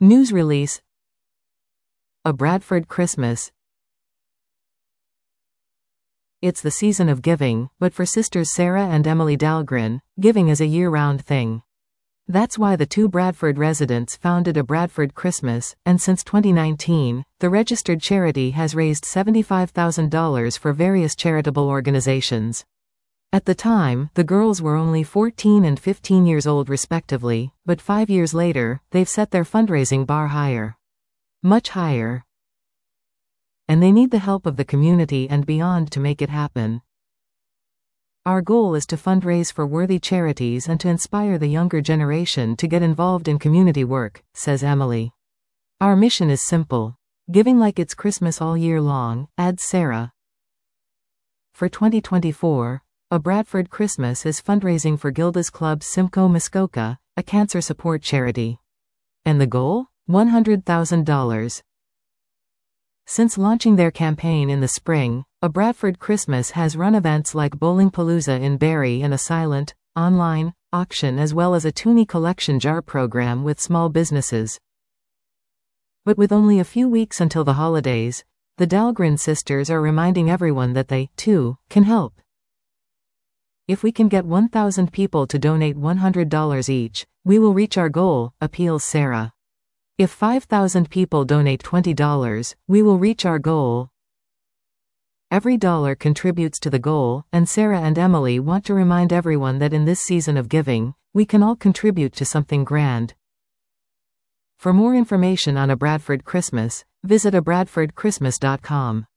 News release. A Bradford Christmas. It's the season of giving, but for sisters Sarah and Emily Dahlgren, giving is a year-round thing. That's why the two Bradford residents founded A Bradford Christmas, and since 2019, the registered charity has raised $75,000 for various charitable organizations. At the time, the girls were only 14 and 15 years old respectively, but 5 years later, they've set their fundraising bar higher. Much higher. And they need the help of the community and beyond to make it happen. Our goal is to fundraise for worthy charities and to inspire the younger generation to get involved in community work, says Emily. Our mission is simple. Giving like it's Christmas all year long, adds Sarah. For 2024, A Bradford Christmas is fundraising for Gilda's Club Simcoe Muskoka, a cancer support charity. And the goal? $100,000. Since launching their campaign in the spring, A Bradford Christmas has run events like Bowling Palooza in Barrie and a silent, online, auction as well as a Toonie collection jar program with small businesses. But with only a few weeks until the holidays, the Dahlgren sisters are reminding everyone that they, too, can help. If we can get 1,000 people to donate $100 each, we will reach our goal, appeals Sarah. If 5,000 people donate $20, we will reach our goal. Every dollar contributes to the goal, and Sarah and Emily want to remind everyone that in this season of giving, we can all contribute to something grand. For more information on A Bradford Christmas, visit abradfordchristmas.com.